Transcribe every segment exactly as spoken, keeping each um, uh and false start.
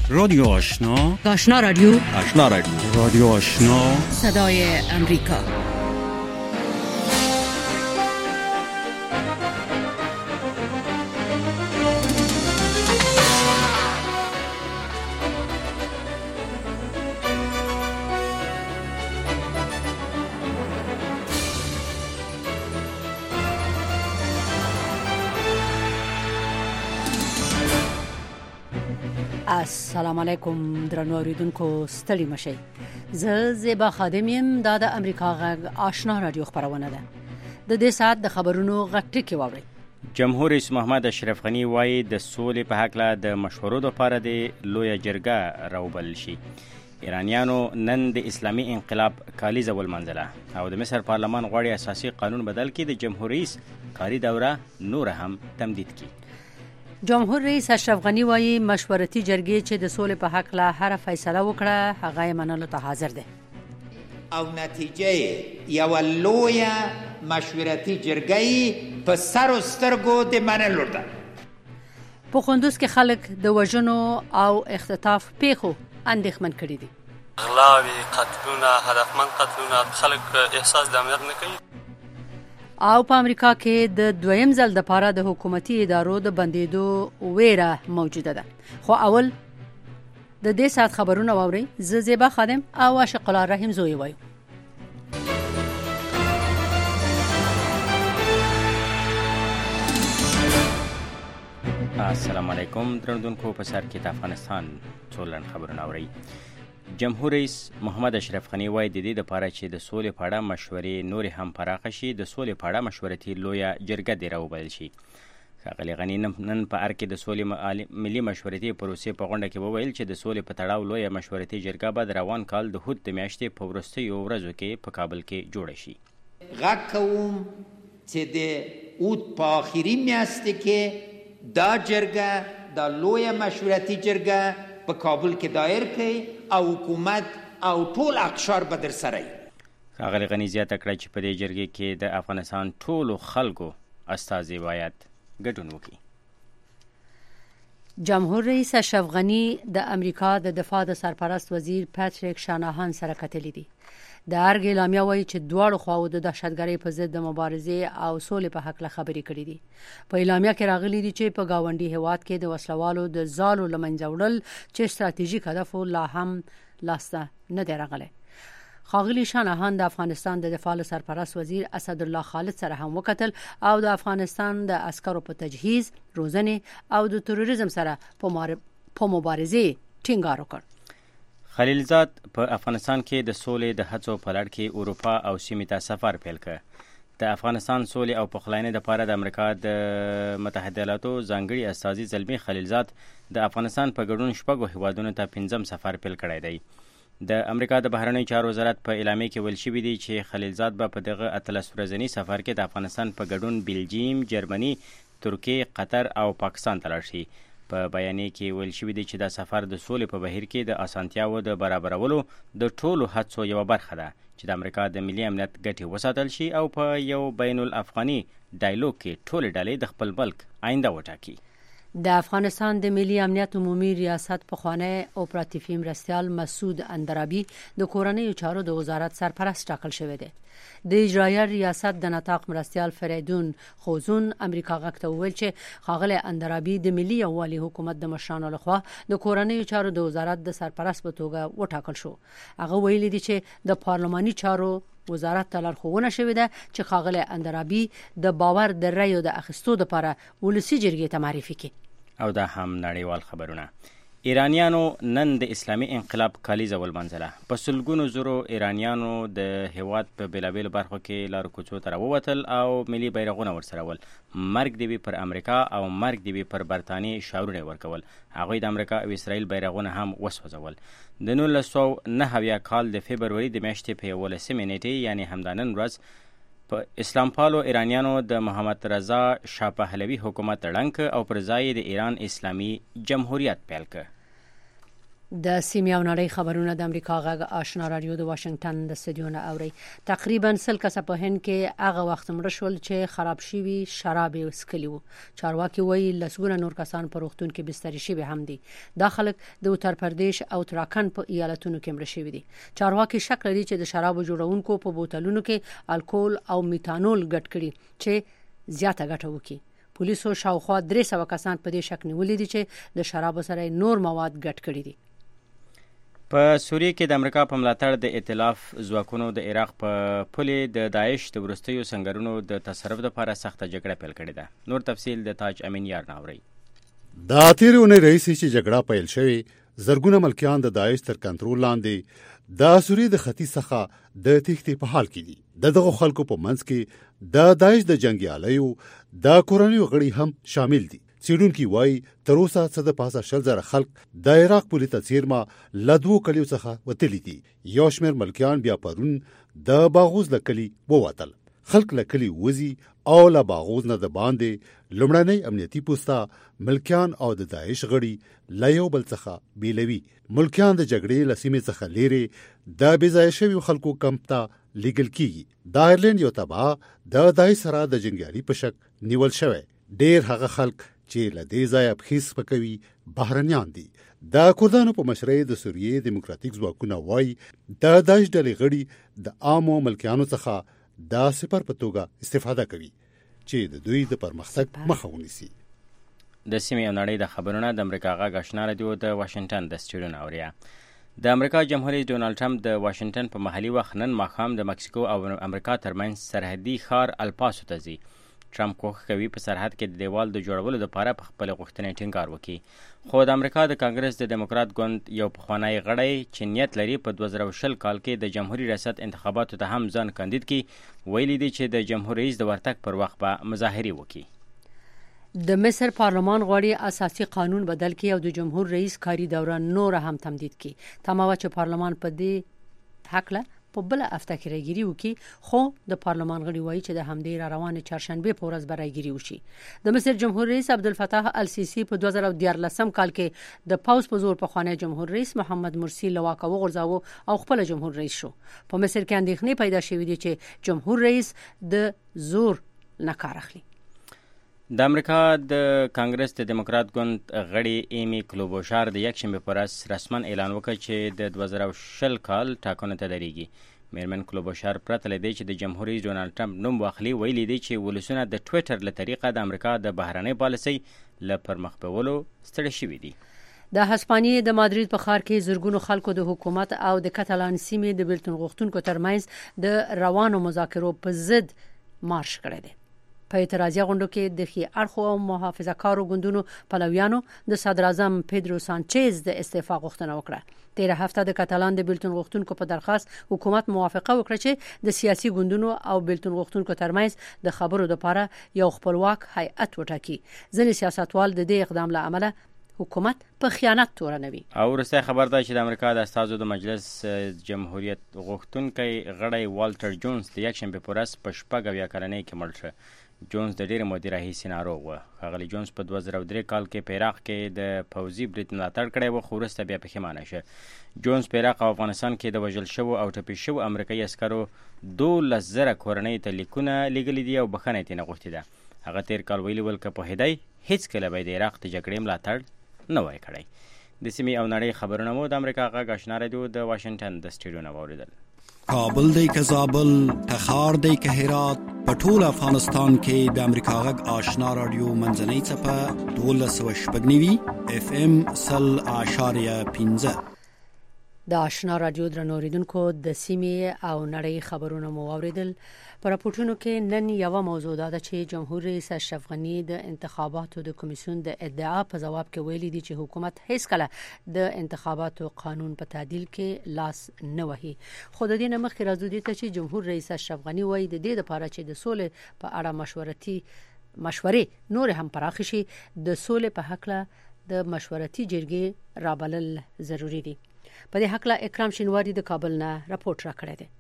رادیو آشنا، آشنا رادیو، آشنا رادیو، رادیو آشنا، صدای امریکا. السلام علیکم درنو اوریدونکو، ستړي مشئ. زه زیبا خادم یم. دا د امریکا غږ آشنا رادیو خبرونه ده. د دې ساعت د خبرونو غټ ټکی واورئ. جمهور رئیس محمد اشرف غنی وايي د سولې په حق د مشورو لپاره د لویه جرګه راوبل شي. ایرانیانو نن د اسلامي انقلاب کالیزه ولمنځله او د مصر پارلمان غواړي اساسي قانون بدل کړي. د جمهور رئیس کاري دوره نور هم تمدید کړي. جمهور رئیس اشرف غنی وايي مشورتي جرګې چې د سولې په حق له هر فیصله وکړه هغه یې منلو ته حاضر دی. او نتیجه یو لویه مشورتي جرګې په سر او سترګو د منلو ده. په کندوز کې خلک د وژنو او اختطاف پیښو اندېښمن کړي دي. غلاوي، قتلونه، هدفمند قتلونه، خلک احساس د امنیت نه کوي. او په امریکا کې د دویم ځل د پاره د حکومتي ادارو د بندیدو ویره موجوده ده. خو اول د دې ساعت خبرونه واورئ. زه زیبا خادم او عاشق الله رحیم زوی وایو. السلام علیکم درنو په سر کې د افغانستان څولن خبرونه اورئ. جمهور رئیس محمد اشرف غنی وايي د دې لپاره چې د سولې په اړه مشورې نور هم پراخه شي د سولې په اړه مشورتي لویه جرګه دې راوبل شي. ښاغلي غنی نن په ار کې د سولې ملي مشورتي پروسې په غونډه کې وویل چې د سولې په تړاو لویه مشورتي جرګه به د روان کال د هود د میاشتې په وروستیو ورځو کې په کابل کې جوړه شي. غږ کوم چې د هود په آخري میاشت کې دا جرګه دا لویه مشورتي جرګه په کابل کې دایر کړي او حکومت او ټول اقشار به در سره وي. ښاغلي غني زیاته کړه چې په دې جرګې کې د افغانستان ټولو خلکو استازي باید ګډون وکړي. جمهور رئیس اشرف غنی د امریکا د دفاع د سرپرست وزیر پاتریک شاناهان سره کتلي دي. د ارګ اعلامیه وايي چې دواړو خواو د دهشتګرۍ په ضد د مبارزې او سولې په حق له خبرې کړې دي. په اعلامیه کې راغلي دي چې په گاونډي هیواد کې د وسلوالو د زالو لمنځه وړل چې ستراتیژیک هدف لا هم لاسته نه دی راغلی. ښاغلي شاناهان د افغانستان د دفاع سرپرست وزیر اسدالله خالد سره هم وکتل او د افغانستان د عسکرو په تجهیز، روزنې او د تروریزم سره په مبارزې ټینګار وکړ. خلیلزاد په افغانستان کې د سولې د هڅو په لړ کې اروپا او سیمې ته سفر پیل کړ. د افغانستان سولې او پخلاینې لپاره د امریکا د متحده ایالاتو ځانګړي استازي زلمي خلیلزاد د افغانستان په ګډون شپږو هیوادونو ته پنځم سفر پیل کړی دی. د امریکا د بهرنیو چارو وزارت په اعلامیه کې ویل شوي دي چې خلیلزاد به په دغه اتلس ورځني سفر کې د افغانستان په ګډون بلجیم، جرمني، ترکیه، قطر او پاکستان ته لاړ شي. په بیانیه کې ویل شوي دي چې دا سفر د سولې په بهیر کې د اسانتیاو د برابرولو د ټولو هڅو یوه برخه ده چې د امریکا د ملي امنیت ګټې وساتل شي او په یو بین الافغاني ډایلوګ کې ټولې ډلې د خپل ملک آینده وټاکي. د افغانستان د ملي امنیت عمومي ریاست پخوانی اپراتیفي مرستیال مسعود اندرابي د کورنیو چارو د وزارت سرپرست ټاکل شوی دی. د اجرایه ریاست د نطاق مرستیال فریدون خوزون امریکا غږ ته وویل چې ښاغلی اندرابي د ملي یووالي حکومت د مشرانو لخوا د کورنیو چارو د وزارت د سرپرست په توګه وټاکل شو. هغه ویلي دي چې د پارلماني چارو وزارت ته لارښوونه شوې ده چې ښاغلی اندرابي د باور د رایو د اخیستو لپاره ولسي جرګې ته معرفي کړي. او دا هم نړیوال خبرونه. ایرانیانو نن د اسلامي انقلاب کالیزه ولمنځله. په سلګونو زرو ایرانیانو د هیواد په بیلابیلو برخو کې لارو کوڅو ته راووتل او ملي بیرغونه ورسره ول. مرګ دې وي پر امریکا او مرګ دې وي پر برطانیې شعارونه ورکول. هغوی د امریکا او اسرائیل بیرغونه هم وسوځول. د نولس سوه نهه اویا کال د فبروري د میاشتې په یولسمې نیټې یعنې همدا نن ورځ په اسلام پالو ایرانیانو د محمد رضا شاه پهلوي حکومت ړنګ او پر ځای د ایران اسلامي جمهوریت پیل کړ. د سیمې او نړۍ خبرونه د امریکا غږ آشنا رادیو د واشنگټن د استودیو نه اوري. تقریبا سل کسه په هند کې هغه وخت مړ شول چې خراب شوي شراب وسکلي وو. چارواکي وایي لسګونه نور کسان په روغتون کې بستر شوي هم دي. دا خلک د اتر پردیش او اتراکند په ایالتونو کې مړ شوي دي. چارواکي شک لري چې د شرابو جوړونکو په بوتلونو کې الکول او میتانول ګډ کړي چې زیاته ګټه وکړي. پولیسو شاوخوا درې سوه کسان په دې شک نیولي دي چې د شرابو سره نور مواد ګډ کړي دي. په سوریه کې د امریکا په ملاتړ د ائتلاف ځواکونو د عراق په پولې د داعش د وروستیو سنگرونو د تصرف لپاره سخته جګړه پیل کړې ده. نور تفصیل د تاج امین یار ناوري. دا تیرې اونۍ رئیس چې جګړه پیل شوې زرګونه ملکیان د داعش تر کنټرول لاندې د سوریه د ختیځ څخه د تېښتې په حال کې دي. د دغو خلکو په منځ کې د داعش د جنګیالیو د کورنیو غړي هم شامل دي. څېړونکي وایي تر اوسه څه د پاسه شل زره خلک د عراق پولې ته څیرمه له دوو کلیو څخه وتلي دي. یو شمېر ملکیان بیا پرون د باغوز له کلي ووتل. خلک له کلي وځي او له باغوز نه د باندې لومړنۍ امنیتي پوسته ملکیان او د داعش غړي له یو بل څخه بیلوي. ملکیان د جګړې له سیمې څخه لیرې د بې ځایه شویو خلکو کمپ ته لیږل کېږي. د آیرلینډ یو تبعه د داعش سره د جنګیالي په شک نیول شوی. ډېر هغه خلک چې له دې ځایه پخیس پکوي بهرنیان دي. د کردانو په مشرۍ د سوریې دیموکراتیک ځواکونه وایي د داعش ډلې غړي د عامو ملکیانو څخه د سپر په توګه استفاده کوي چې د دوی د پرمختګ مخه ونیسي. د سیمې او نړۍ د خبرونه د امریکا غږ آشنا رادیو د واشنگټن د استودیو نه اوري. د امریکا جمهور رئیس ډونالډ ټرمپ د واشنگټن په محلي وخت نن ماښام د مکسیکو او امریکا ترمنځ سرحدي ښار الپاسو ته ځي. ټرمپ کوښښ کوي په سرحد کې د دیوال د جوړولو لپاره په خپل غوښتنې ټینګار وکړي. خو د امریکا د کانګرس د دیموکرات ګوند یو پخوانی غړی چې نیت لري په دوه زره شل کال کې د جمهوریت ریاست انتخاباتو ته هم ځان کاندید کړي، ویلي دي چې د جمهور رئیس د ورتګ پر وخت به مظاهرې وکړي. د مصر پارلمان غواړي اساسي قانون بدل کړي او د جمهور رئیس کاري دوره نور هم تمدید کړي. تماوه چې پارلمان په دې حق له په بل هفته کې راګيري وکي، خو د پارلمان غړي وایي چې د همدې را روانه چهارشنبه په ورځ به راګيري وشي. د مصر جمهور رئیس عبدالفتاح السیسی په دوه زره دیارلسم کال کې د پاوز په زور په خوانی جمهور رئیس محمد مرسی له واکه وغورځاوه او خپل جمهور رئیس شو. په مصر کې اندېښنې پیدا شوې دي چې جمهور رئیس د زور نه کار اخلي. د امریکا د کانګرس د دیموکرات ګوند غړي ایمی کلوبوشار د یکشنبه په ورځ رسما اعلان وکړ چې د دوه زره شل کال ټاکنو ته درېږي. میرمن کلوبوشار پرته له دې چې د جمهور رئیس ډونالډ ټرمپ نوم واخلي، ویلي دی چې ولسونه د ټویټر له طریقه د امریکا د بهرنۍ پالیسۍ له پرمخ بیولو ستړي شوي دي. د هسپانیې د مادرید په ښار کې زرګونو خلکو د حکومت او د کاتالان سیمې د بیلتون غوښتونکو ترمنځ د روانو مذاکرو په ضد مارش کړی دی. په اعتراضي غونډو کې د ښي اړخو او محافظه‌کارو ګوندونو پلویانو د صدراعظم پیدرو سانچز د استعفا غوښتنه وکړه. تیره هفته د کاتالان د بیلتون غوښتونکو په درخواست حکومت موافقه وکړه چې د سیاسي ګوندونو او بیلتون غوښتونکو ترمنځ د خبرو لپاره یو خپلواک هیئت وټاکي. ځینې سیاستوال د دې اقدام له امله حکومت په خیانت تورنوي. او وروستی خبر ده چې د امریکا د استازو د مجلس جمهوریت غوښتونکی غړی والټر جونز د یکشنبه په ورځ په شپږ اویا کلنۍ کې مړ شو. جونز د ډېرې مودې راهیسې ناروغ و. ښاغلي جونز په دوه زره درې کال کې په عراق کې د پوځي برید ملاتړ کړی و، خو وروسته بیا پښیمانه شه. جونز په عراق او افغانستان کې د وژل شوو او ټپي شوو امریکایي عسکرو دولس زره کورنۍ ته لیکونه لیږلي دي او بخښنه یې ترې غوښتې ده. هغه تېر کال ویلي ول که پوهېدی هېڅکله به یې د عراق د جګړې ملاتړ نه وای کړی. د سیمې او نړۍ خبرونه مو د امریکا غږ آشنا رادیو د واشنګټن د سټډیو نه واورېدل. کابل دی که زابل، تخار دی که هرات، په ټول افغانستان کې د امریکا غږ آشنا رادیو منځنۍ څپه دولس سوه شپږ نوي اف ام سل اعشاریه پنځه. د آشنا رادیو درنو اوریدونکو د سیمې او نړۍ خبرونه مو واورېدل. په راپورټونو کې نن یوه موضوع ده چې جمهور رئیس اشرف غنی د انتخاباتو د کمیسیون د ادعا په جواب کې ویلي دي چې حکومت هیڅکله د انتخاباتو قانون په تعدیل کې لاس نه وهي. خو د دې نه مخکې راځو دې ته چې جمهور رئیس اشرف غنی وایي د دې لپاره چې د سولې په اړه مشورتي مشورې نور هم پراخ شي، د سولې په حق له د مشورتي جرګې رابلل ضروری دي. په دې حق له اکرام شینواری د کابل نه راپورټ راکړی دی.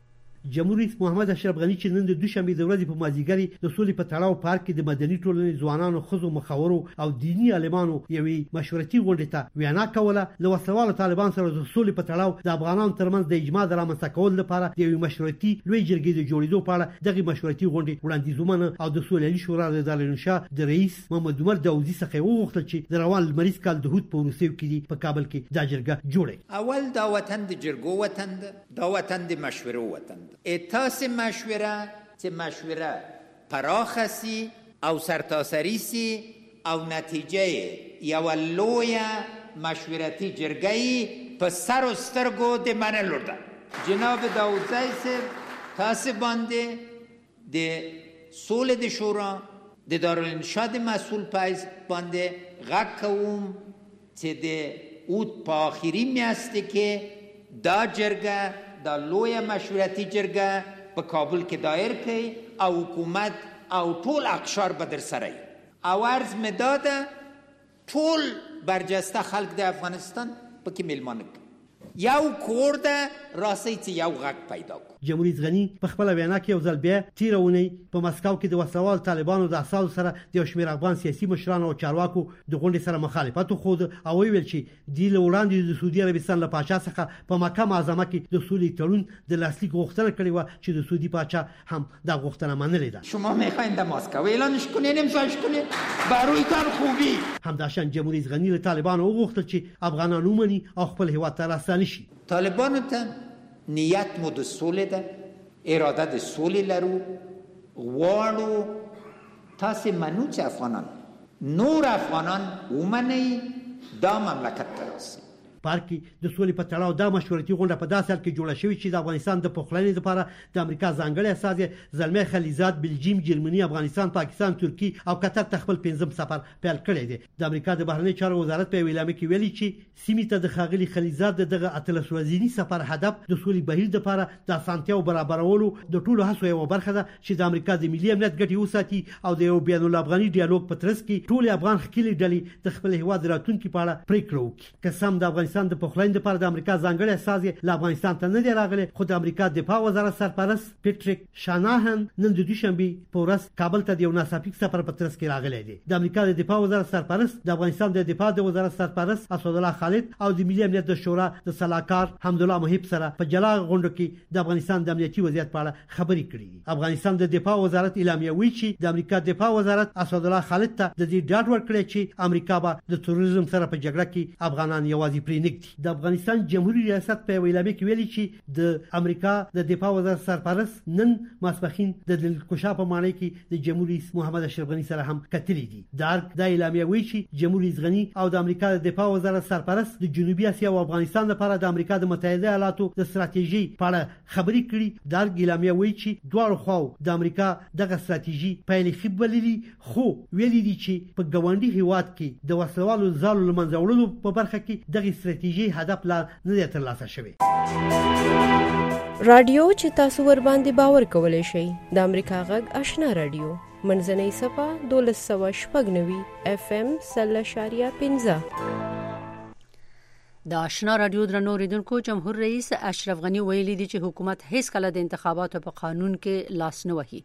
جمهور رئیس محمد اشرف غنی چې نن د دوشنبه د ورځې په مازیګر د سولې په تړاو پارک کې د مدني ټولنې ځوانانو خزو مخاورو او دینی عالمانو یوې مشورتي غونډې ته وینا کوله له وسلوال طالبان سره د سولې په تړاو د افغانانو ترمنځ د اجماع د رامنځته کولو لپاره د یوې مشورتي لوی جرګې د جوړېدو په اړه دغه مشورتي غونډې وړاندیزونه او د سولې شورا د دارالانشا د رئیس محمد عمر داوودي څخه وغوښتل چې د روان لمریز کال د هوت په وروستیو کې په کابل کې دا جرګه جوړه. اول دا وطن د جرګو وطن ده، دا وطن د مشورو وطن ده. اتاس مشوره چې مشوره پراخه سي او سرتاسري سي او نتیجه یو لویه مشورتي جرګه په سر او سترګو د منلو ده. جناب داودزی صاحب تاسو باندې د سولې د شورا د دارالانشا د مسئول پایز باندې غږ کوم چې د اوت په آخري میاشت کې دا جرګه دا لویه مشورتي جرګه په کابل کې دایر کړي او حکومت او ټول اقشار به در سره او عرض مې داده ټول برجسته خلک د افغانستان پکې میلمانه کړي. یو کور ده راسي چې یو غږ پیدا کو. جمهور رئیس غنی په خپل وینا کې یو ځل بیا تیرونی په مسکو کې د وسلوال طالبانو د اساسو سره د شمیر افغان سیاسي مشرانو او چارواکو د غونډې سره مخالفت خود او ویل چې د لوړاندې د سعودي عربستان له پاچا څخه په مکه معظمه کې د سولې تړون د لاسلیک غوښتنه کړې و چې د سعودي پاچا هم دا غوښتنه منلې ده. شما میخواین در مسکو اعلانش کنین امضاش کنین برایتان خوبی. همداشان جمهور رئیس غنی له طالبانو وغوښتل چې افغانان ومني او خپل هیواد ته راستانه شي. طالبانو ته نیت مو د سولې ده، اراده د سولې لرو، غواړو تاسو منو چې افغانان نور افغانان ومني دا مملکت ته راسي. پارکي د سولې په تړاو د مشورتي غونډه په داسې حال کې جوړه شوې چې د افغانستان د پخلاینې لپاره د امریکا ځانګړی استازی زلمي خلیزات بلجیم، جرمني، افغانستان، پاکستان، ترکی او قطر ته خپل پنځم سفر پیل کړی دی. د امریکا د بهرنی چارو وزارت په ویلامه کې ویلي چې سیمې ته د خاغلی خلیزات دغه اتلس ورځې سفر هدف د سولې بهیر لپاره د اسانتیاو برابرولو د ټولو هڅو یو برخه ده چې د امریکا د ملي امنیت ګټې وساتي او د یو بین الافغاني ډیالوګ په ترڅ کې ټول افغان خکېلې ډلې د خپل هیواد راتلونکي په اړه پریکړه وکړي. قسم د افغانستان د پخلاینې لپاره د امریکا ځانګړی استازی له افغانستان ته نه دی راغلی، خو د امریکا د دفاع وزارت سرپرست پیټریک شاناهن نن د دوشنبه په ورځ کابل ته د یو ناڅاپي سفر په ترڅ کې راغلی دی. د امریکا د دفاع وزارت سرپرست د افغانستان د دفاع د وزارت سرپرست اسدالله خالد او د ملي امنیت د شورا د صلاحکار حمدالله محب سره په جلا غونډه کې د افغانستان د امنیتي وضعیت په اړه خبرې کړې. افغانستان د دفاع وزارت اعلامیه وی چې د امریکا د دفاع وزارت اسدالله خالد ته د دې ډاډ ورکړی چې امریکا به د تروریزم سره په جګړه کې افغانان یوازې پرې نږدي. د افغانستان جمهوریت ریاست په ویلامه کې ویلي چې د امریکا د دفاع وزارت سرپرست نن ماسپخین د دلکشا په معنی کې د جمهور رئیس محمد اشرف غنی سره هم کتلې دي. د د اعلامیه وی چې جمهور رئیس غنی او د امریکا د دفاع وزارت سرپرست د جنوبي اسیا او افغانستان لپاره د امریکا د متحده ایالاتو د ستراتیژي په اړه خبرې کړي. د اعلامیه وی چې دوه خواو د امریکا دغه ستراتیژي پایلې خبرلي خو ویلي دي چې په ګاونډي هیواد کې د وسلوالو زالو لمنځه وړلو په برخه کې دغه ستراتیژي هدف لا نه دی ترلاسه شوی. رادیو چې تاسو ور باندې باور کولای شئ د امریکا غږ آشنا رادیو منځنۍ صفه دولس سوه شپږ نوي اف ام سل اشاریه پنځه. د آشنا رادیو درنو اوریدونکو، جمهور رئیس اشرف غنی ویلي دی چې حکومت هیڅ کله د انتخاباتو په قانون کې لاس نه وهي.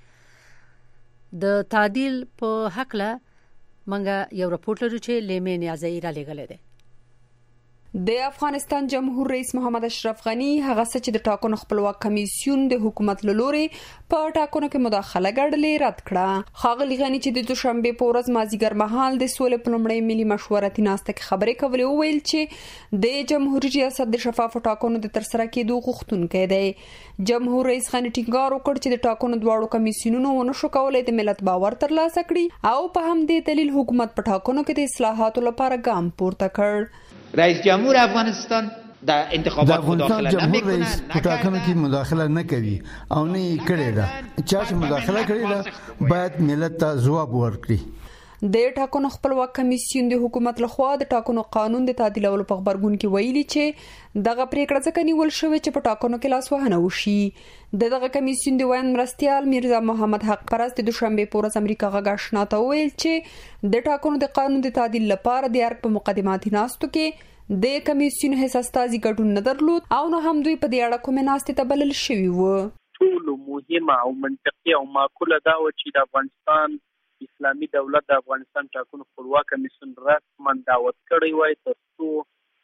د تعدیل په حق له منګه یو راپورټ لرو چې لیمه نیازی را لګل دی. د افغانستان جمهور رئیس محمد اشرف غنی هغه چې د ټاکنو خپلواک کمیسیون د حکومت لوري په ټاکنو کې مداخله ګړلې رد کړه. خاغلی غنی چې د دوشنبه په ورځ مازیګر مهال د سولې په لومړی ملي مشورتي ناسته کې خبرې کولې، ویل چې د جمهوریت ریاست د شفاف ټاکنو د ترسره کېدو غوښتونکی دی. جمهور رئیس غنی ټینګار وکړ چې د ټاکنو دواړو کمیسیونونو ونه شو کولای د ملت باور ترلاسه کړي او په هم دې دلیل حکومت په ټاکنو کې د اصلاحاتو لپاره ګام پورته کړ. رئیس جمهور افغانستان د انتخابات مداخله نه کوي. رئیس په ټاکنو کې مداخله نه کوي او نه یې کړې ده. چا چې مداخله کړې ده باید ملت ته ځواب ورکړي. د ټاکنو خپلواک کمیسیون د حکومت لخوا د ټاکنو قانون د تعدیلولو په خبرګون کې ویلي چې دغه پریکړه ځکه نیول شوې چې په ټاکنو کې لاس وهنه وشي. دغه کمیسیون د وین مرستيال میرزا محمد حق پرست د دوشنبه په ورځ امریکا غږ آشنا ته ویل چې د ټاکنو د قانون د تعدیل لپاره د ارګ په مقدماتي ناستو کې د کمیسیون هیڅ استازي ګډون نه درلود او نو هم دوی په دې اړه کومه ناستې ته بلل شوي وو. ټول مهمه او منطقي او معقوله دا و چې د افغانستان اسلامي دولت د افغانستان ټاکنو خپلواک کمیسیون رسما دعوت کړی وای ترڅو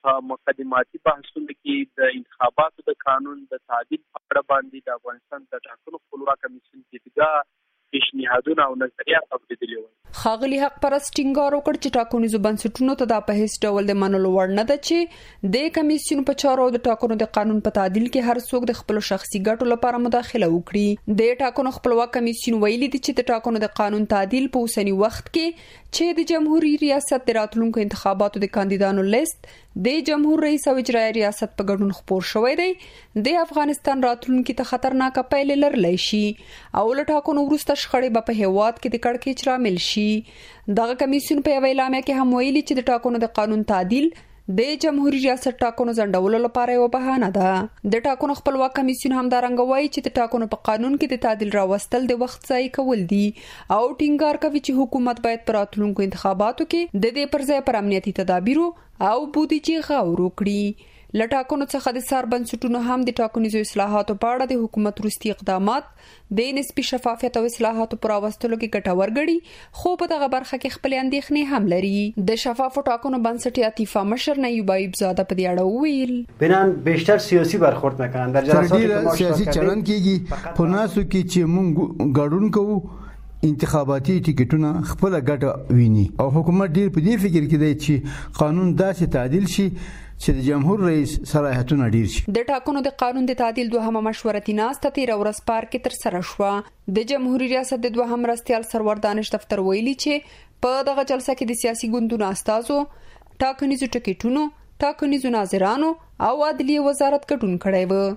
مقدماتي بحثونه کې د انتخاباتو د قانون د تعدیل په اړه باندې د افغانستان د ټاکنو خپلواک کمیسیون دیدګاه پیشنهادونه او نظریات اوریدلي وو. ښاغلي حق پرست ټینګار وکړ چې ټاکنیزو بنسټونو ته دا په هیڅ ډول د منلو وړ نه ده چې د کمیسیون په چارو د ټاکنو د قانون په تعدیل کې هر څوک د خپل شخصي ګټو لپاره مداخله وکړي. د ټاکنو خپلواک کمیسیون ویلي دي چې د ټاکنو د قانون تعدیل په اوسنی وخت کې چې د جمهوریت ریاست د راتلونکو انتخاباتو د کاندیدانو لیست د جمهور رئیس او اجرایي ریاست په ګډون خپور شوی دی د افغانستان راتلونکو ته خطرناک پایلې لرلی شي او له ټاکنو وروسته شخړې به په هیواد کې د کړکېچ لامل شي. دغه کمیسیون په یوه اعلامیه کې هم ویلي چې د ټاکنو د قانون تعدیل د جمهوریت ریاست ټاکنو ځنډولو لپاره یو بهانه ده. د ټاکنو خپلواک کمیسیون هم دا رنګ وایي چې د ټاکنو په قانون کې د تعدیل راوستل د وخت ضایع کول دي او ټینګار کوي چې حکومت باید پر راتلونکو انتخاباتو کې د دې پر ځای پر امنیتي تدابیرو او بودیجې غور وکړي. له ټاکنو څخه د سار بنسټونو هم د ټاکنیزو اصلاحاتو په اړه د حکومت وروستي اقدامات د نسبي شفافیت او اصلاحاتو پر راوستلو کې ګټور ګڼي خو په دغه برخه کې خپل اندېښنې هم لري. د شفافو ټاکنو بنسټ عطیفه مشر نیوب ایوب زاده په دې اړه وویل بنان بیشتر سیاسي برخورد میکنن در جلساتی که ما سیاسی چلن کیږي په ناسو کې چې مونږ ګډون کوو انتخاباتي ټیکټونه خپل ګټه ویني او حکومت ډیر په دې فکر کې دی چې قانون داسې تعدیل شي چې د جمهور رئیس صلاحیتونه ډیر شي. د ټاکنو د قانون د تعدیل دوهمه مشورتي ناسته تیر ورځ پارک کې تر سره شو. د جمهوریت ریاست د دوهم مرستيال سرور دانش دفتر ویلي چې په دغه جلسه کې د سیاسي ګوندونو استازو ټاکنیزو ټکټونو ټاکنیزو ناظرانو او عدلیه وزارت ګډون کړی و.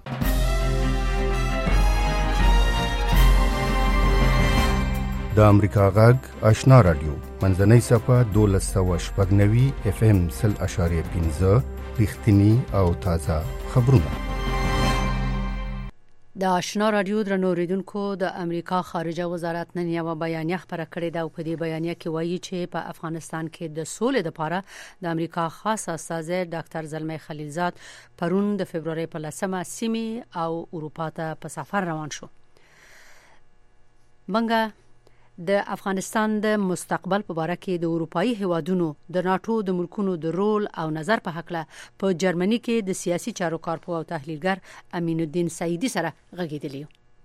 د امریکا غږ آشنا رادیو منځنۍ صفه دولس سوه شپږ نوي اف ام سل اشاریه پنځه رښتینی او تازه خبرونه. د آشنا رادیو درنو اوریدونکو د امریکا خارجه وزارت نن یو بیانیه خبره کړې ده او په دې بیانیه کې وایي چې په افغانستان کې د سولې لپاره د امریکا خاص استازی ډاکټر زلمی خلیلزاد پرون د فبرवरी په لسمه سیمې او اروپا ته په سفر روان شو. منګه د افغانستان د مستقبل په اړه کې د اروپאי هیوادونو د ناتو د ملکونو د رول او نظر په حق له په جرمني کې د سیاسي چارو کارپو او تحلیلګر امین الدین سعیدی سره غږیدلی.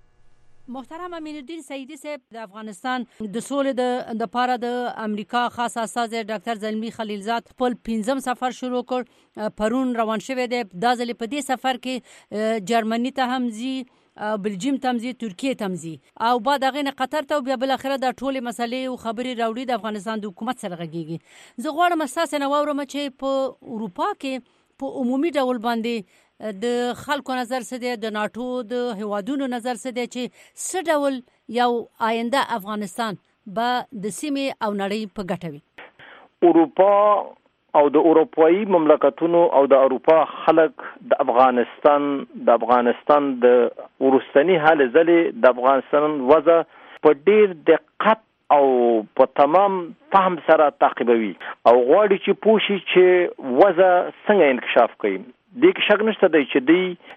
محترم امین الدین سعیدی صاحب د افغانستان د سولې د د پاره د امریکا خاص استازی ډاکټر زلمی خلیلزاد خپل پنځم سفر شروع کړ پرون روان شوی دی. دا ځل په دې سفر کې جرمني ته هم ځي بلجیم تمزي ترکیه تمزي او بعد هغه نه قطر ته بیا بل اخره د ټوله مسلې او خبري راوړي د افغانستان د حکومت سره غږیږي. زه غواړم اساس نه واورم چې په اروپا کې په عمومي ډول باندې د خلکو نظر څه دی د ناتو د هیوادونو نظر څه دی چې څه ډول یو آینده افغانستان به د سیمې او نړۍ په ګټه وي. اروپا او د اروپאי مملکتونو او د اروپا خلک د افغانستان د افغانستان د ورستنی حال زلې د افغانستان وضع په ډیر دقت او په تمام فهم سره تعقیبوي او غواړي چې پوښي چې وضع څنګه انکشاف کوي. د کې شک نشته دی چې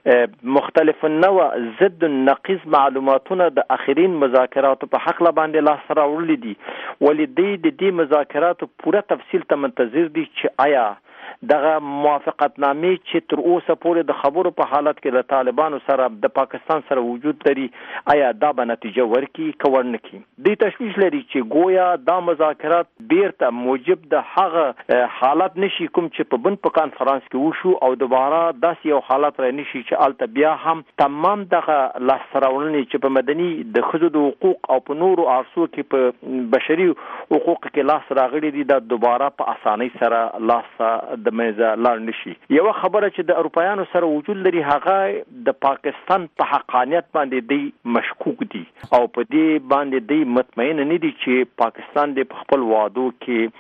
دی مختلف نوع ضد نقیض معلوماتونه د اخرین مذاکراتو په حق باندې لاس راوړل دي ولې دی د دې مذاکراتو پوره تفصیل ته منتظر دي چې آیا دغه موافقتنامې چې تر اوسه پورې د خبرو په حالت کې د طالبانو سره د پاکستان سره وجود لري آیا دا به نتیجه ورکړي که ورنه کړي. دوی تشویش لري چې گویا دا مذاکرات بیرته موجب د هغه حالت نشي کوم چې په بن په کانفرنس کې وشو او دوباره داسې یو حالت را نشي چې الته بیا هم تمام دغه لاسته راوړنې چې په مدني د ښځو د حقوق او په نورو اړخو کې په بشري حقوق کې لاس راغلي دي دا دوباره په اسانۍ سره لاس د مېزه لاړ نشي. یو خبره چې د اروپایانو سره وجود لري هغه د پاکستان په حقانیت باندې دی مشکوک دي او په دې باندې دی مطمئن نه دي چې پاکستان د خپل وعدو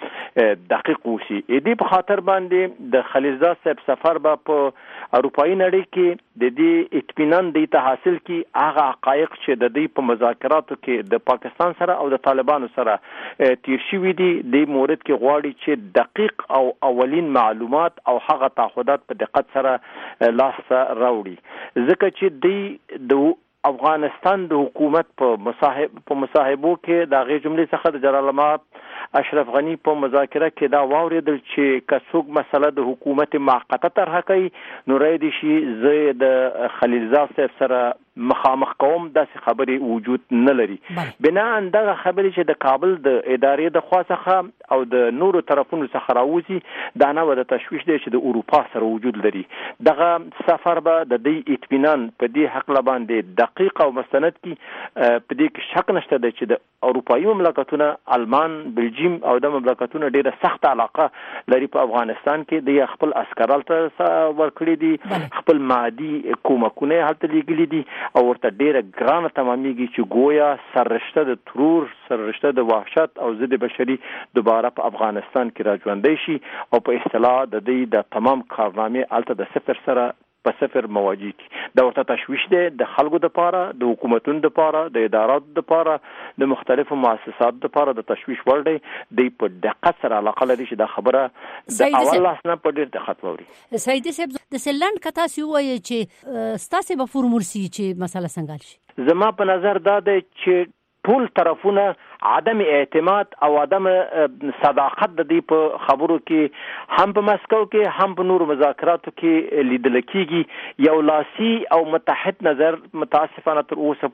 کې دقیق وشي. دې په خاطر باندې د خلیلزاد صاحب سفر به په اروپאי نړۍ کې د دې اطمینان دی ته حاصل کی هغه حقایق چې د دې په مذاکراتو کې د پاکستان سره او د طالبانو سره تیر شوي دي د مورد کې غواړي چې دقیق او اولین معلومات معلومات او هغه تعهدات په دقت سره لاس راوړي ځکه چې دی د افغانستان د حکومت په مصاحب په مصاحبو کې د غي جملې څخه د جلال آباد اشرف غنی په مذاکره کې دا واوریدل چې کڅوګ مسله د حکومت معقته طرح کوي نو رای دي شي زه د خلیلزاد صاحب سره مخامخ قوم داسې خبرې وجود نه لري بنا اندغه خبرې چې د کابل د ادارې د خواڅخه او د نورو طرفونو څخه راوځي دا نه و د تشویش دی چې د اروپا سره وجود لري دغه سفر به د دې اطمینان په دې حق باندې دقیق او مستند کی په دې کې شک نشته دی چې د اروپایي مملکتونو آلمان بلجیم او د مملکتونو ډیره سخت علاقه لري په افغانستان کې د خپل عسکرال ته ورکړي دي خپل مادي کومکونه هلته لګلي دي او ورته ډیره ګرانه تمامېږي چې گویا سررشته د ترور سررشته د وحشت او ضد بشري دوباره په افغانستان کې راځوندې شي او په اصطلاح د دې د تمام کارنامې الته د صفر سره په صفر مواجه کی دا ورته تشویش دی د خلکو د پاره د حکومتونو د پاره د ادارات د پاره د مختلفو مؤسسات د پاره د تشویش ور دی د په دقت سره علاقه لري چې دا خبره د اول لاس نه په ډیر دقت ووري سید صاحب د سلند کتا سی وایي چې ستاسو به فورمول سي چې مسله څنګه شي زما په نظر دا دی چې ټول طرفونه عدم اعتماد او عدم صداقت د دې په خبرو کې هم په مسکو کې هم په نورو مذاکراتو کې لیدل کېږي یو لاسي او متحد نظر متاسفانه تر اوسه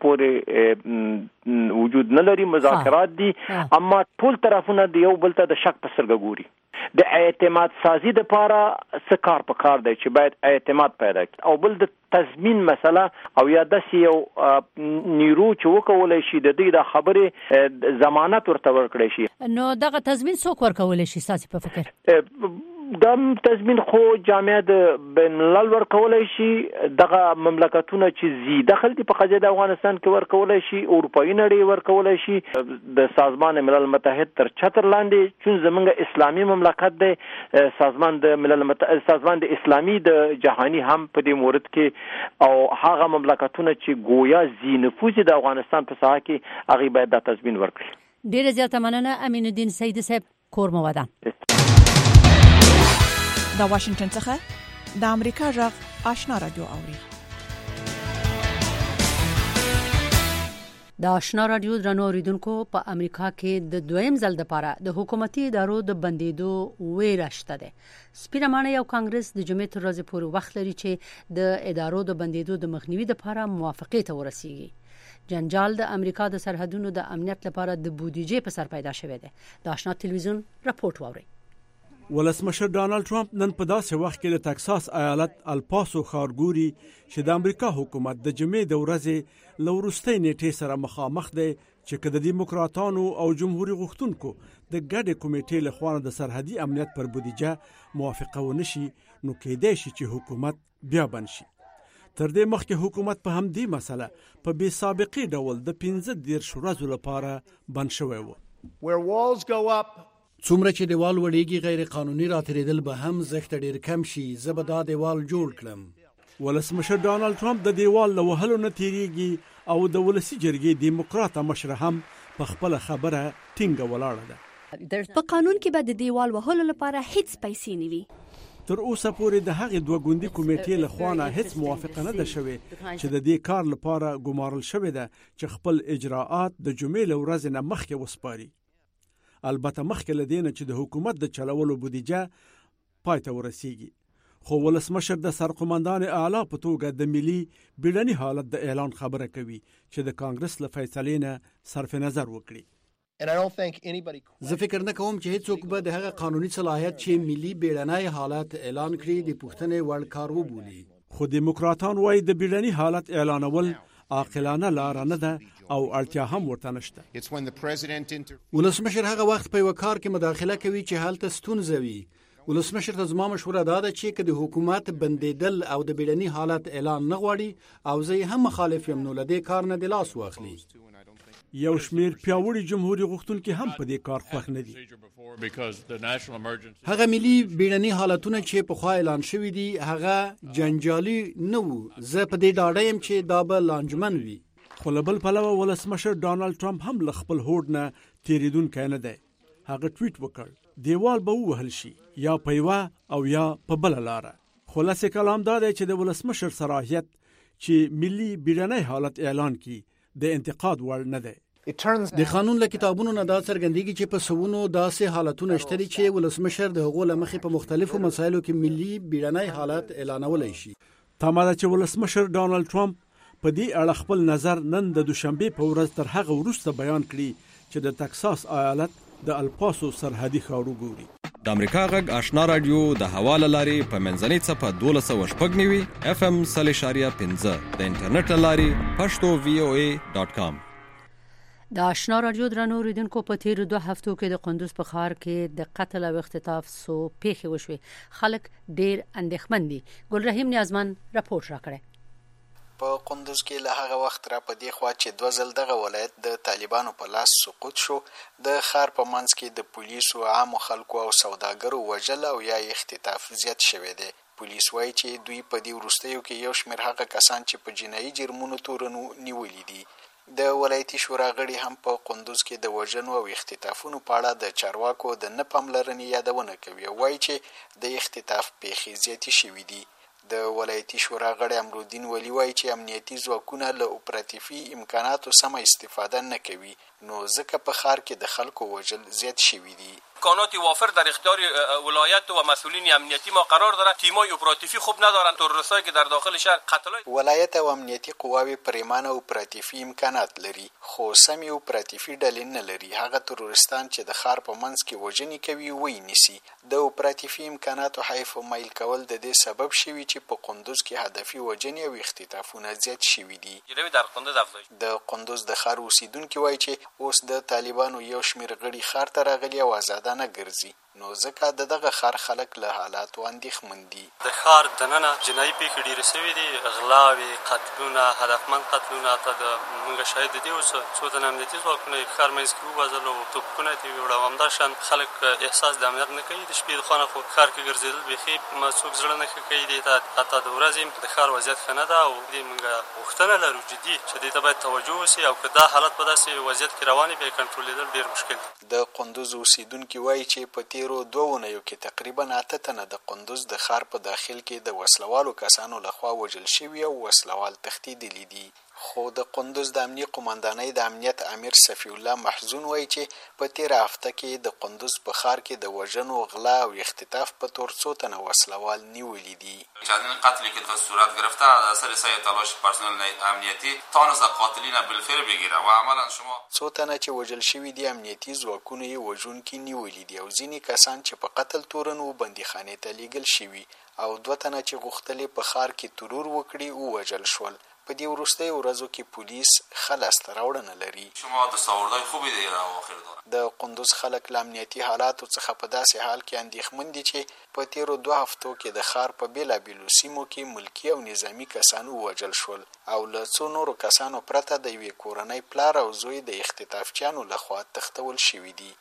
پورې وجود نه لري مذاکرات دي اما ټول طرفونه د یو بل ته د شک په سترګه ګوري د اعتماد سازي د لپاره څه کار په کار دی چې باید اعتماد پیدا کړي او بل د تضمین مسله او یا د یو نیرو چې وکولای شي د دې د خبره ضمانت ورته ورکړي شي نو دغه تضمین څوک ورکولای شي ساسي په فکر دا تضمین خو جامعه د بین الملل ورکولای شي دغه مملکتونه چې زی دخل دي په قضیه د افغانستان کې ورکولای شي اروپایي نړۍ ورکولای شي د سازمان ملل متحد تر چتر لاندې چې زمونږ اسلامي مملکت دی سازمان د ملل متحد سازمان د اسلامي د جهانی هم په دې مورد کې او هغه مملکتونه چې گویا زی نفوذ د افغانستان په ساحه کې هغه باید د تضمین ورکړي ډیره زیاته مننه امین الدین سید صاحب کور مودان د واشنگټن څخه د امریکا غږ آشنا رادیو اوري د آشنا رادیو درنو اوریدونکو په امریکا کې د دویم ځل لپاره د حکومتي ادارو د بندیدو ویره شته ده سپیرمانه یو کانګرس د جمعې تر ورځې پورې وخت لري چې د ادارو د بندیدو د مخنیوي لپاره موافقه ته ورسیږي جنجال د امریکا د سرحدونو د امنیت لپاره د بودیجې په سر پیدا شوه ده د آشنا تلویزیون راپورټ ووري ولسمشر ډانلډ ټرمپ نن په داسې وخت کې د ټکساس ایالت الپاسو ښارګوري چې د امریکا حکومت د جمعې د ورځې له وروستۍ نیټې سره مخامخ دی چې که د دیموکراتانو او جمهوري غوښتونکو د ګډې کمیټې له خوا د سرحدي امنیت پر بودیجه موافقه ونه شي نو کېدای شي چې حکومت بیا بند شي تر دې مخکې حکومت په همدې مسله په بې سابقې ډول د پنځه دېرش ورځو لپاره بند شوی و څومره چې دیوال وړيږي غیر قانوني راتریدل به هم زخت ډیر کم شي زه دا دیوال جوړ کړم ولسمشر ډانلډ ټرمپ د دیوال له وهلو نه تیریږي او د ولسی جرګې دیموکراټه مشر هم په خپل خبره ټینګه ولاړه ده په قانون کې به د دیوال وهلو لپاره هیڅ پیسې نه وي تر اوسه پورې د هغې دوه ګوندي کمیټې له خوا نه هیڅ موافقه نه ده شوې چې د دې کار لپاره ګمارل شوې ده چې خپل اجراءات د جمعې له ورځې نه مخکې وسپاري البته مخکې له دې نه چې د حکومت د چلولو بودیجه پای ته ورسیږي خو ولسمشر د سرقمندان اعلی په توګه د ملي بیړني حالت د اعلان خبره کوي چې د کانګرس له فیصلې نه صرف نظر وکړي زه فکر نه کوم چې هیڅوک به د هغه قانوني صلاحیت چې ملي بیړني حالت اعلان کړي د پښتنې وړ کار وبولي خو دیموکراتان وايي د بیړني حالت اعلانول عاقلانه لار نه ده او اړتیا هم ورته نشته ولسمشر هغه وخت په وکړ کې مداخله کوي چې حالت ستونزه وي ولسمشر ته زما مشوره ده چې کله حکومت بندیدل او د بیړني حالت اعلان نه غواړي او زه هم مخالف یم نو لدې کار نه د لاس واخلي یو شمیر پیاوړي جمهوریت غوښتونکي هم په دې کار خوښ نه دي هغه ملي بیړني حالتونه چې په خوا اعلان شوی دي هغه جنجالي نه وو زه په دې ډاډه یم چې دا به لانجمن وي خو له بل پلوه ولسمشر ډانلډ ټرمپ هم له خپل هوډ نه تیریدونکی نه دی هغه ټویټ وکړ دیوال به ووهل شي یا په یوه او یا په بله لاره. خلاصه کلام دا دی چې د ولسمشر صلاحیت چې ملي بیړنی حالت اعلان کړي د انتقاد وړ نه دی. د قانون له کتابونو نه دا څرګندېږي چې په سونو داسې حالتونه شته چې ولسمشر د هغو له مخې په مختلفو مسایلو کې ملي بیړنی حالت اعلانولی شي. تمه ده چې ولسمشر ډانلډ ټرمپ په دې اړه خپل نظر نن د دوشنبې په ورځ تر هغه وروسته بیان کړي چې د تکساس ایالت د الپاسو سرحدي خاورو ګوري. د امریکا غږ آشنا رادیو د حواله لاري په منځنۍ څپه دولس سوه شپږ نوي اف ام صلی اشاریه پنځه د انټرنیټ لاري پښتو وی او ای ډاٹ کام. د آشنا رادیو درنو اوریدونکو په تیر دوه هفتو کې د قندوز په ښار کې د قتل او اختطاف سو پیښې وشوې. خلک ډیر اندېښمن دي. ګل رحیم نیازمن راپور راکړی. په قندوز کې له هغه وخت را په دې خوا چې دوه ځل دغه ولایت د طالبانو په لاس سقوط شو، د ښار په منځ کې د پولیسو، عامو خلکو او سوداګرو وژل او یا اختطاف زیات شوی دی. پولیس وایي چې دوی په دې وروستیو کې یو شمېر هغه کسان چې په جنایي جرمونو تورنو نیولي دي. د ولایتي شورا غړي هم په قندوز کې د وژنو او اختطافونو په اړه د چارواکو د نه پاملرنې یادونه کوي او وایي چې د اختطاف پیښې زیاتې شوي دي. د ولایتي شورا غړی امرالدین ولی وایي چې امنیتي ځواکونه له اپراتیفي امکاناتو سمه استفاده نه کوي، نو ځکه په ښار کې د خلکو وژل زیات شوي دي. امکانات وافر در اختیار ولایت و مسئولین امنیتی ما قرار دارن. تیمای اپراتیفی خوب ندارن. تروریستایی که در داخل شهر قتلای ولایت او امنیتی قواوی پریمانه اپراتیفی امکانات لري، خو سمې اپراتیفي ډلې نه لري. هغه تروریستان چې د ښار په منځ کې وژنې کوي وی نیسي. د اپراتیفي امکاناتو حیف او میل کول د دې سبب شوي چې په قندوز کې هدفي وژنې او اختطافونه زیات شوي دي. در قندوز افزایش د قندوز د ښار اوسیدونکي وایي چې اوس د طالبانو یو شمېر غړي ښار ته راغلي او آزاده نه ګرځي، نو ځکه د دغه ښار خلک له حالاتو اندېښمن دي. د ښار دننه جنایي پیښې ډېرې شوي دي، غلاوې، قتلونه، هدفمند قتلونه. حتی د موږ شاهد دي اوس څو تنه امنیتي ځواکونه یې ښار منځ کې ووژل او توپکونه یې ترې ویوړل. همداشان خلک احساس د امنیت نه کوي. د شپې د خوا نه خو ښار کې ګرځېدل بیخي څوک زړه نه ښه کوي. دې ته حتی د ورځې د ښار وضعیت ښه نه ده او دې موږ غوښتنه لرو جدي چې دې ته باید توجه وشي او که دا حالت په داسې وضعیت کې روان وي بیا یې کنټرولېدل ډېر مشکل دي. د قندوز اوسیدونکي وایي چې په تیرو دوه اونیو کې تقریبا اته تنه د قندوز د ښار په داخل کې د وسلوالو کسانو لخوا وژل شوي او وسلوال تښتېدلي دي. خو د قندوز د امنیه قومندانۍ د امنیت امیر صفی الله محزون وایي چې په تیره هفته کې د قندوز په ښار کې د وژنو، غلا او اختطاف په طور څو تنه وسلوال نیولي دي. چندین قتلی که در صورت گرفته از اثر سعی تلاش پرسنل امنیتی تانست قاتلین بالفعل بگیره و عملا شما څو تنه چې وژل شوي دي امنیتي ځواکونه یې وژونکي نیولي دي او ځینې کسان چې په قتل تورن و بندیخانې ته لیږل شوي او دوه تنه چې غوښتلې په ښار کې ترور وکړي ووژل شول. په دې وروستیو ورځو کې پولیس ښه لاسته راوړنه لري. شما دستاوردهای خوبی دی را واخر داره. د قندوز خلک له امنیتي حالاتو څخه په داسې حال کې اندېښمن دي چې په تیرو دوه هفتو کې د ښار په بېلابېلو سیمو کې ملکي او نظامي کسان ووژل شول او له څو نورو کسانو پرته د یوې کورنۍ پلار او زوی د اختطافچیانو لخوا تښتول شوي دي.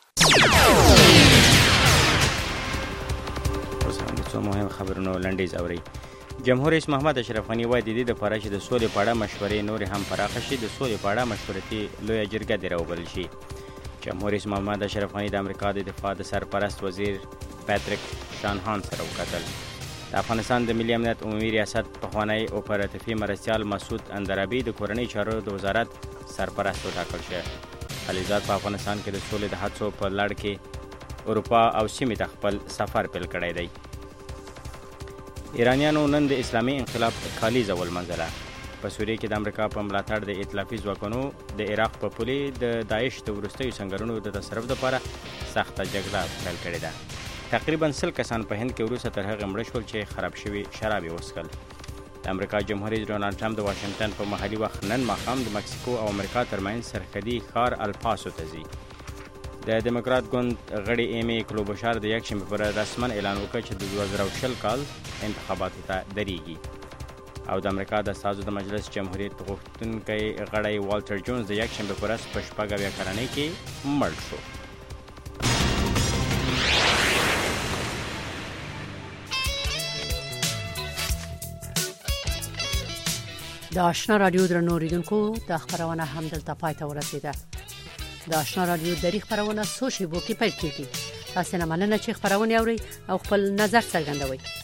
اوس هم د څو مهم خبرونو لنډیز اورئ. جمهور رئیس محمد اشرف غني وایي د دې لپاره چې د سولې په اړه مشورې نورې هم پراخه شي د سولې په اړه مشورتي لویه جرګه دې راوبلل شي. جمهور رئیس محمد اشرف غني د امریکا د دفاع د سرپرست وزیر پیټریک شانهان سره وکتل. د افغانستان د ملي امنیت عمومي ریاست پخوانی اپراتیفي مرستیال مسعود اندرابي د کورنۍ چارو د وزارت سرپرست وټاکل شو. خلیلزاد په افغانستان کې د سولې د هڅو په لړ کې اروپا او سیمې ته خپل سفر پیل کړی دی. ایرانیانو نن د اسلامي انقلاب کالیزه ولمنځله. په سوریه کې د امریکا په ملاتړ د ائتلافي ځواکونو د عراق په پولې د داعش د وروستیو سنګرونو د تصرف لپاره سخته جګړه پیل کړې ده. تقریبا سل کسان په هند کې وروسته تر هغه مړه شول چې خراب شوي شراب یې وڅښل. د امریکا جمهور رئیس ډونالډ ټرمپ د واشنگټن په محلي وخت نن ماښام د مکسیکو او امریکا ترمنځ سرحدي ښار الپاسو ته ځي. د دموکرات ګوند غړي ایمي کلوبشار د یکشنبې پر رسما اعلان وکړ چې د دوه زره شل کال انتخاباتو ته درېږي او د امریکا د استازو د مجلس جمهوریت غوښتونکی غړی والټر جونز د یکشنبې په ورځ په شپږ اویا کلنۍ کې مړ شو. د آشنا رادیو درنو اوریدونکو د خبرونه هم دلته پای ته ورسیده. د آشنا رادیو دری خبرونه څو شیبو کې پیل کیږي. تاسو نه مننه چې خبرونه اوري او خپل نظر څرګندوي.